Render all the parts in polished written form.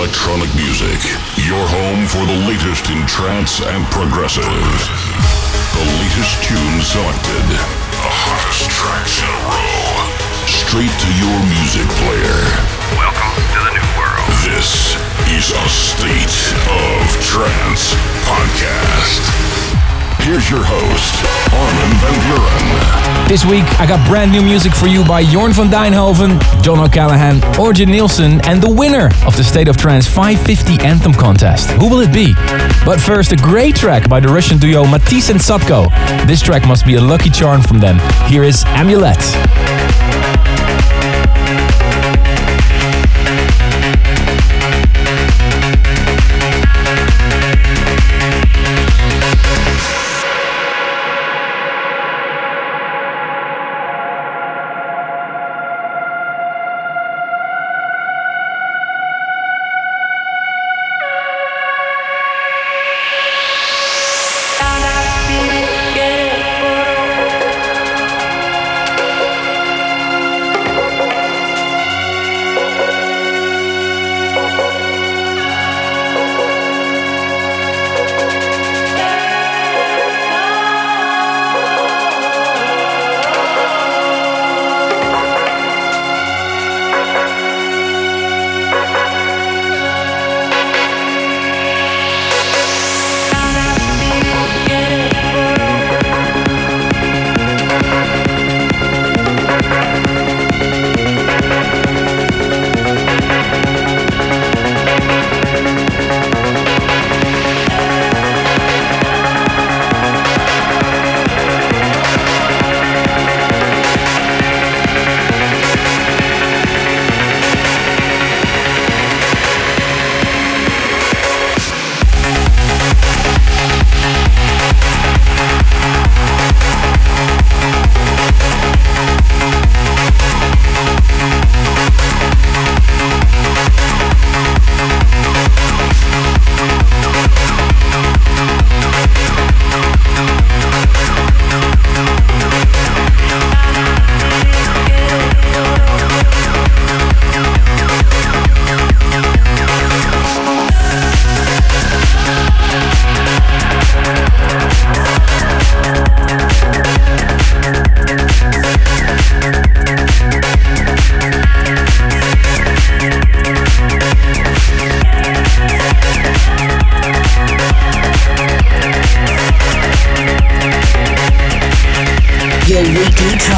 electronic music. Your home for the latest in trance and progressive. The latest tunes selected. The hottest tracks in a row. Straight to your music player. Welcome to the new world. This is a State of Trance podcast. Here's your host, Armin van Buuren. This week, I got brand new music for you by Jorn van Deynhoven, John O'Callaghan, Orjan Nilsen, and the winner of the State of Trance 550 Anthem contest. Who will it be? But first, a great track by the Russian duo Matisse and Satko. This track must be a lucky charm from them. Here is Amulet.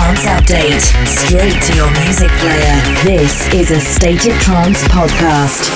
Update straight to your music player. This is a State of Trance podcast.